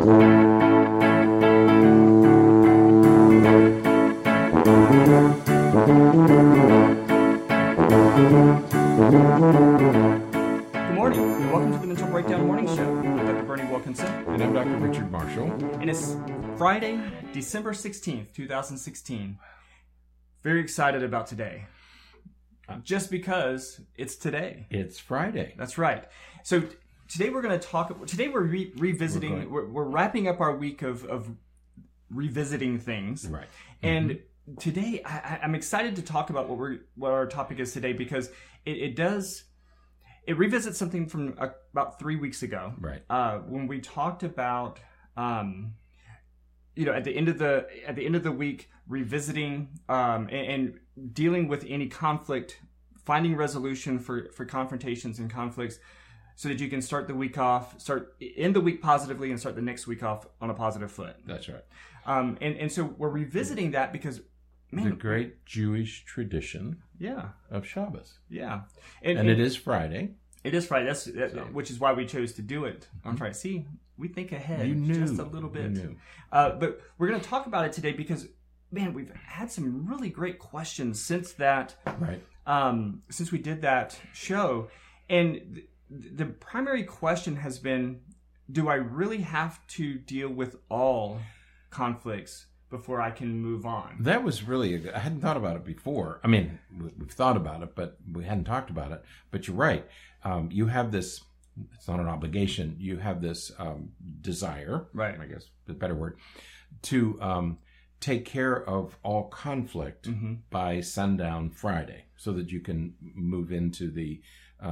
morning, and welcome to the Mental Breakdown Morning Show. I'm Dr. Bernie Wilkinson. And I'm Dr. Richard Marshall. And it's Friday, December 16th, 2016. Very excited about today. Just because it's today. It's Friday. That's right. So today we're going to talk, today we're revisiting, we're wrapping up our week of revisiting things. Right. And today I'm excited to talk about what our topic is today, because it revisits something from about 3 weeks ago. Right. When we talked about, at the end of the week, revisiting and dealing with any conflict, finding resolution for confrontations and conflicts, so that you can end the week positively and start the next week off on a positive foot. That's right. And so we're revisiting that because, man, the great Jewish tradition yeah, of Shabbos. yeah, And it is Friday. It is Friday. Which is why we chose to do it on Friday. See, we think ahead just a little bit. You knew. But we're going to talk about it today because, man, we've had some really great questions since that. Right. Since we did that show, and the primary question has been: do I really have to deal with all conflicts before I can move on? That was really, I hadn't thought about it before. I mean, we've thought about it, but we hadn't talked about it. But you're right. You have this, it's not an obligation, you have this desire, right, I guess the better word, to take care of all conflict by sundown Friday, so that you can move into the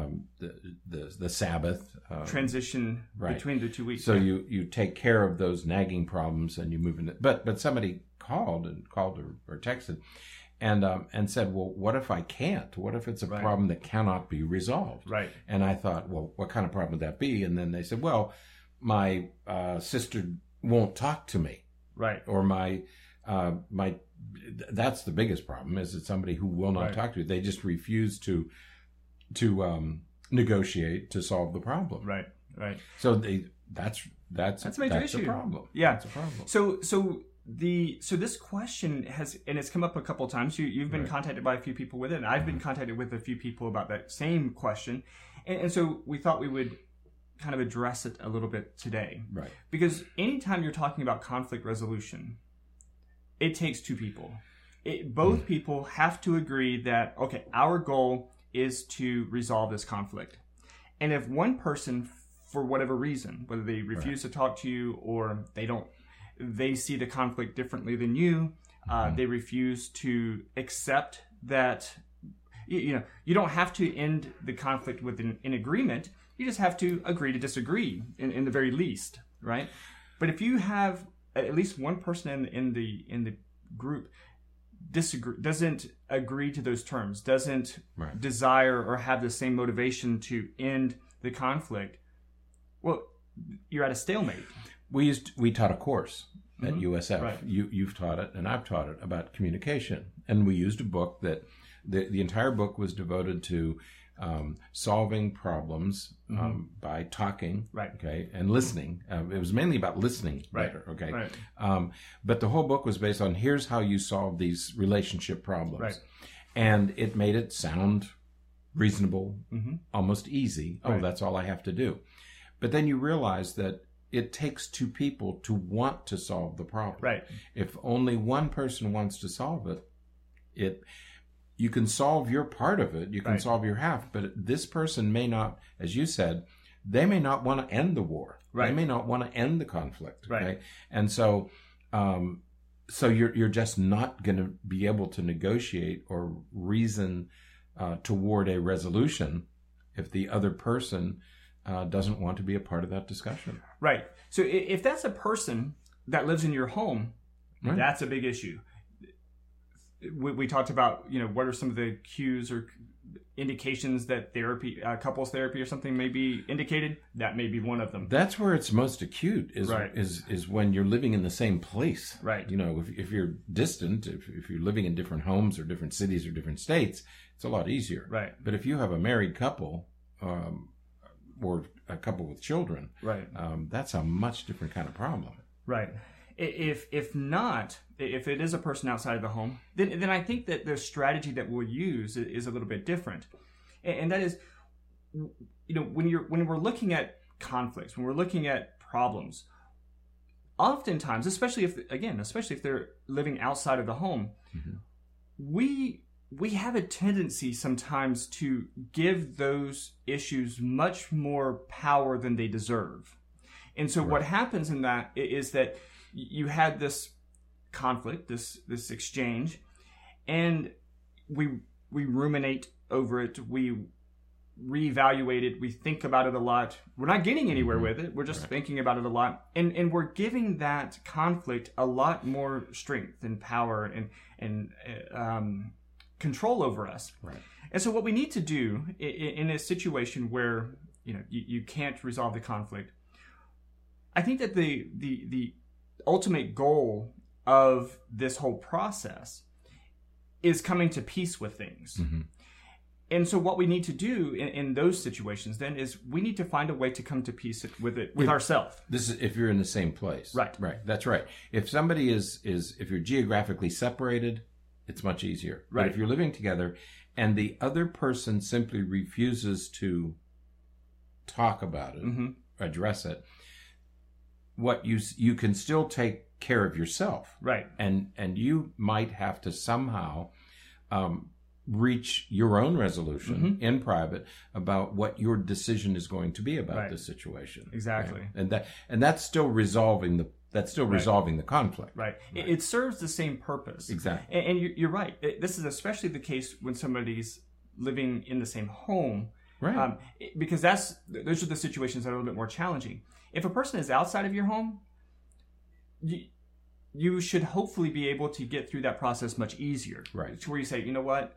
Sabbath transition between the 2 weeks. So you take care of those nagging problems and you move into. But somebody called or texted, and said, well, what if I can't? What if it's a problem that cannot be resolved? Right. And I thought, well, what kind of problem would that be? And then they said, well, my sister won't talk to me. Right. Or my that's the biggest problem, is that somebody who will not talk to you. They just refuse to negotiate to solve the problem. Right. Right. So that's a major issue. A problem. Yeah. That's a problem. So this question it's come up a couple of times. You've been contacted by a few people with it, and I've been contacted with a few people about that same question. And so we thought we would kind of address it a little bit today. Right. Because anytime you're talking about conflict resolution, it takes two people. Both people have to agree that, okay, our goal is to resolve this conflict. And if one person, for whatever reason, whether they refuse to talk to you or they see the conflict differently than you, they refuse to accept that, you don't have to end the conflict with an agreement. You just have to agree to disagree in the very least, right? But if you have at least one person in the group doesn't agree to those terms, doesn't desire or have the same motivation to end the conflict, well, you're at a stalemate. We taught a course at USF. Right. You've taught it, and I've taught it, about communication. And we used a book that the entire book was devoted to solving problems by talking, okay, and listening. It was mainly about listening better, okay. Right. But the whole book was based on, here's how you solve these relationship problems, right. And it made it sound reasonable, almost easy. Right. Oh, that's all I have to do. But then you realize that it takes two people to want to solve the problem. Right. If only one person wants to solve it, you can solve your part of it, you can solve your half, but this person may not, as you said, they may not want to end the war. Right. They may not want to end the conflict. Right. Okay? And so you're just not going to be able to negotiate or reason toward a resolution if the other person doesn't want to be a part of that discussion. Right. So if that's a person that lives in your home, that's a big issue. We talked about, what are some of the cues or indications that therapy, couples therapy or something may be indicated. That may be one of them. That's where it's most acute is when you're living in the same place. Right. If you're distant, if you're living in different homes or different cities or different states, it's a lot easier. Right. But if you have a married couple, or a couple with children, right, that's a much different kind of problem. Right. If not, if it is a person outside of the home, then I think that the strategy that we'll use is a little bit different, and that is, when we're looking at conflicts, when we're looking at problems, oftentimes, especially if they're living outside of the home, mm-hmm. we have a tendency sometimes to give those issues much more power than they deserve. And so what happens in that is that you had this conflict, this exchange, and we ruminate over it, we reevaluate it, we think about it a lot. We're not getting anywhere mm-hmm. with it. We're just thinking about it a lot. And we're giving that conflict a lot more strength and power and control over us. Right. And so what we need to do in a situation where you can't resolve the conflict, I think that the ultimate goal of this whole process is coming to peace with things. Mm-hmm. And so what we need to do in those situations then is we need to find a way to come to peace with ourselves. This is if you're in the same place. Right. Right. That's right. If somebody if you're geographically separated, it's much easier. Right. But if you're living together and the other person simply refuses to talk about it, mm-hmm. address it, what you can still take care of yourself. Right. And you might have to somehow reach your own resolution mm-hmm. in private about what your decision is going to be about this situation. Exactly. Right? And that's still resolving the conflict. Right. It serves the same purpose. Exactly. And you're right. This is especially the case when somebody's living in the same home. Right. Because those are the situations that are a little bit more challenging. If a person is outside of your home, you should hopefully be able to get through that process much easier. Right. To where you say, you know what,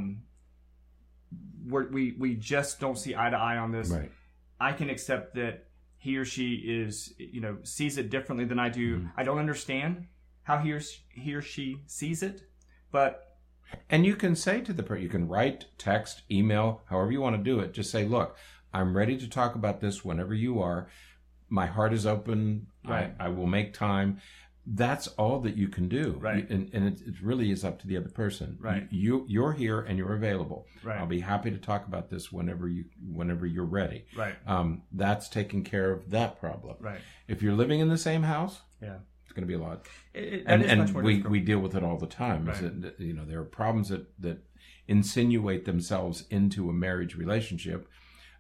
we just don't see eye to eye on this. Right. I can accept that he or she sees it differently than I do. Mm-hmm. I don't understand how he or she sees it, but. And you can say to the person, you can write, text, email, however you want to do it. Just say, look, I'm ready to talk about this whenever you are. My heart is open. Right. I will make time. That's all that you can do. Right. And it really is up to the other person. Right. You're here and you're available. Right. I'll be happy to talk about this whenever you're ready. Right. That's taking care of that problem. Right. If you're living in the same house, it's going to be a lot. And we deal with it all the time. Right. There are problems that insinuate themselves into a marriage relationship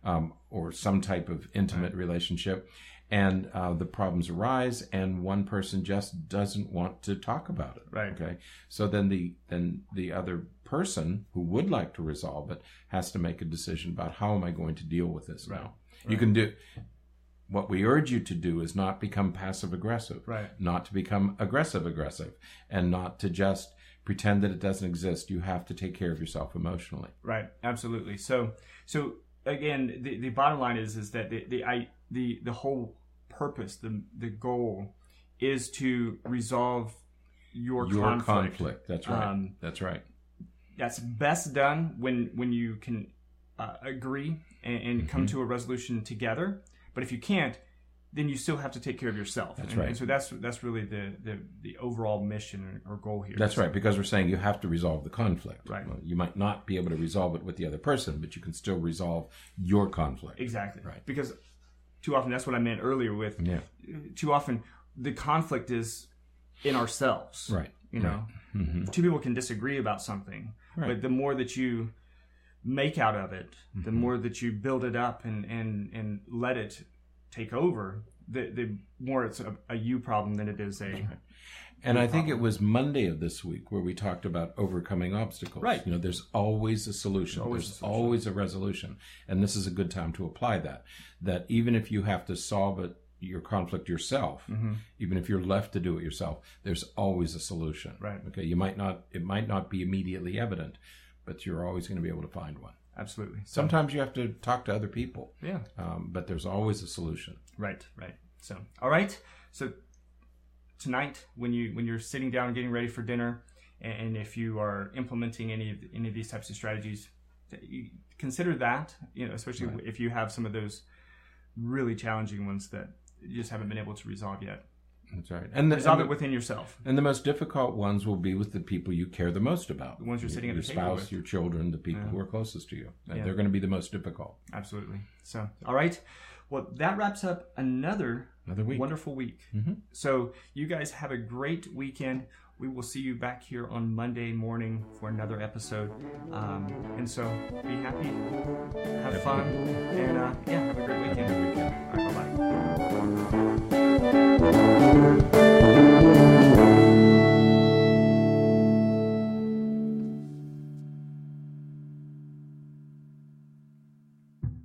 or some type of intimate relationship. And the problems arise, and one person just doesn't want to talk about it. Right. Okay. So then the other person who would like to resolve it has to make a decision about how am I going to deal with this now. Right. You can do what we urge you to do is not become passive aggressive. Right. Not to become aggressive, and not to just pretend that it doesn't exist. You have to take care of yourself emotionally. Right. Absolutely. So again, the bottom line is that the whole purpose, the goal, is to resolve your conflict. That's right. That's right. That's best done when you can agree and mm-hmm. come to a resolution together. But if you can't, then you still have to take care of yourself. That's right. And so that's really the overall mission or goal here. That's right, because we're saying you have to resolve the conflict. Right. You might not be able to resolve it with the other person, but you can still resolve your conflict. Exactly. Right. Because too often, that's what I meant earlier with, too often the conflict is in ourselves. Right. Mm-hmm. Two people can disagree about something, but the more that you make out of it, mm-hmm. the more that you build it up and let it take over, the more it's a you problem than it is a... Right. And I think it was Monday of this week where we talked about overcoming obstacles. Right. There's always a solution. There's always a resolution. And this is a good time to apply that. That even if you have to solve your conflict yourself, mm-hmm. even if you're left to do it yourself, there's always a solution. Right. Okay. It might not be immediately evident, but you're always going to be able to find one. Absolutely. Sometimes you have to talk to other people. Yeah. But there's always a solution. Right. So, all right. So tonight, when you're sitting down and getting ready for dinner, and if you are implementing any of these types of strategies, consider that. Especially if you have some of those really challenging ones that you just haven't been able to resolve yet. That's right. Resolve it within yourself. And the most difficult ones will be with the people you care the most about. The ones you're sitting at the table with. Your with. spouse, your children, the people who are closest to you. Yeah. They're going to be the most difficult. Absolutely. So, all right. Well, that wraps up another week. Wonderful week. Mm-hmm. So you guys have a great weekend. We will see you back here on Monday morning for another episode. And so be happy, have fun, and have a great weekend. All right, bye-bye.